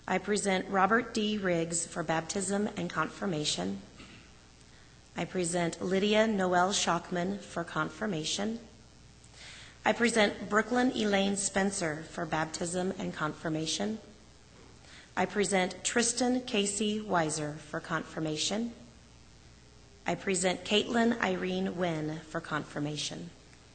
I present Robert D. Riggs for baptism and confirmation. I present Lydia Noel Shockman for confirmation. I present Brooklyn Elaine Spencer for baptism and confirmation. I present Tristan Casey Weiser for confirmation. I present Caitlin Irene Wynn for confirmation.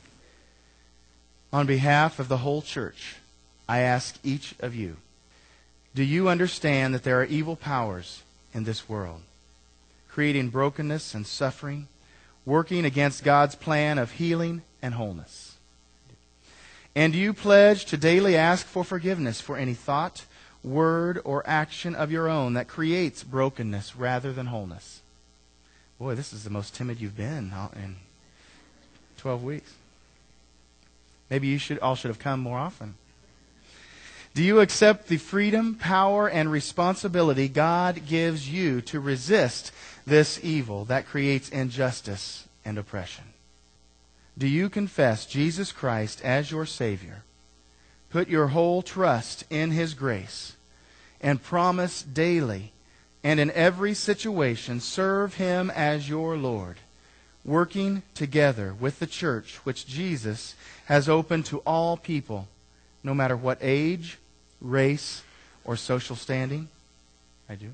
On behalf of the whole church, I ask each of you, do you understand that there are evil powers in this world, creating brokenness and suffering, working against God's plan of healing and wholeness? And do you pledge to daily ask for forgiveness for any thought, word, or action of your own that creates brokenness rather than wholeness? Boy, this is the most timid you've been in 12 weeks. Maybe you all should have come more often. Do you accept the freedom, power, and responsibility God gives you to resist this evil that creates injustice and oppression? Do you confess Jesus Christ as your Savior, put your whole trust in His grace, and promise daily and in every situation serve Him as your Lord, working together with the church which Jesus has opened to all people, no matter what age, race, or social standing? I do.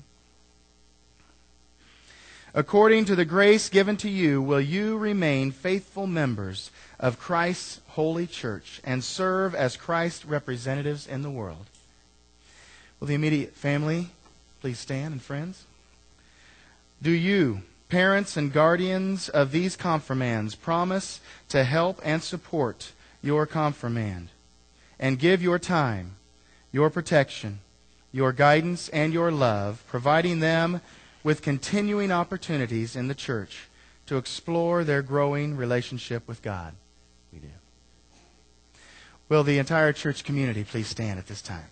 According to the grace given to you, will you remain faithful members of Christ's holy church and serve as Christ's representatives in the world? Will the immediate family please stand, and friends? Do you, parents and guardians of these confirmands, promise to help and support your confirmand and give your time, your protection, your guidance, and your love, providing them with continuing opportunities in the church to explore their growing relationship with God? We do. Will the entire church community please stand at this time?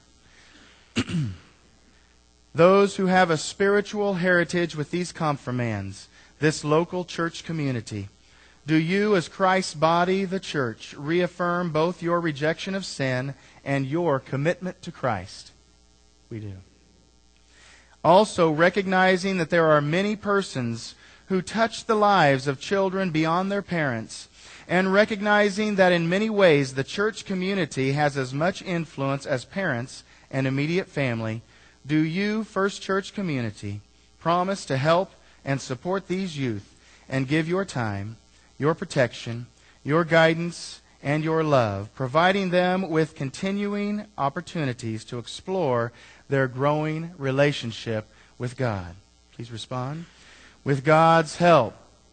Those who have a spiritual heritage with these confirmands, this local church community, do you, as Christ's body, the church, reaffirm both your rejection of sin and your commitment to Christ? We do. Also, recognizing that there are many persons who touch the lives of children beyond their parents, and recognizing that in many ways the church community has as much influence as parents and immediate family, do you, First Church community, promise to help and support these youth and give your time, your protection, your guidance, and your love, providing them with continuing opportunities to explore their growing relationship with God? Please respond. With God's help.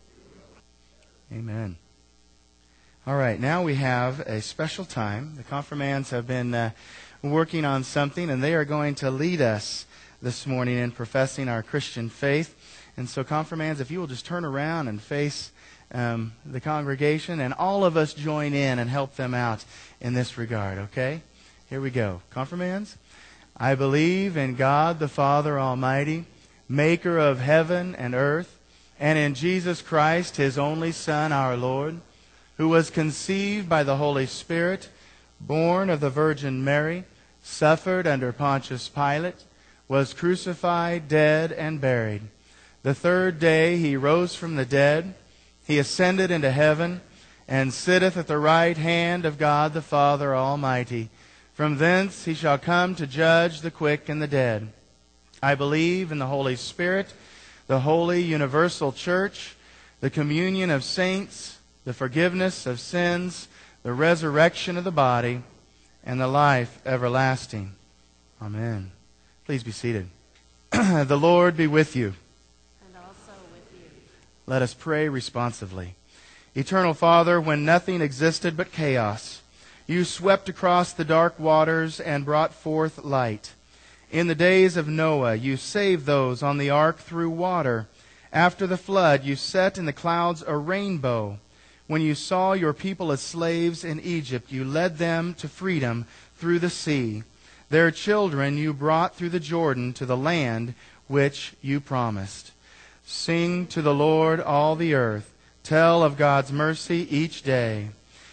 Amen. All right, now we have a special time. The confirmands have been working on something, and they are going to lead us this morning in professing our Christian faith. And so, confirmands, if you will just turn around and face the congregation, and all of us join in and help them out in this regard, okay? Here we go. Confirmands, I believe in God the Father Almighty, maker of heaven and earth, and in Jesus Christ, His only Son, our Lord, who was conceived by the Holy Spirit, born of the Virgin Mary, suffered under Pontius Pilate, was crucified, dead, and buried. The third day He rose from the dead. He ascended into heaven and sitteth at the right hand of God the Father Almighty. From thence He shall come to judge the quick and the dead. I believe in the Holy Spirit, the holy universal church, the communion of saints, the forgiveness of sins, the resurrection of the body, and the life everlasting. Amen. Please be seated. The Lord be with you. And also with you. Let us pray responsively. Eternal Father, when nothing existed but chaos, You swept across the dark waters and brought forth light. In the days of Noah, You saved those on the ark through water. After the flood, You set in the clouds a rainbow. When You saw Your people as slaves in Egypt, You led them to freedom through the sea. Their children You brought through the Jordan to the land which You promised. Sing to the Lord all the earth. Tell of God's mercy each day.